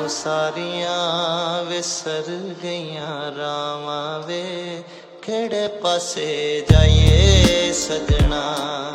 ਸਾਰੀਆਂ ਵਿਸਰ ਗਈਆਂ ਰਾਵਾਂ ਵੇ, ਕਿਹੜੇ ਪਾਸੇ ਜਾਈਏ ਸਜਣਾ।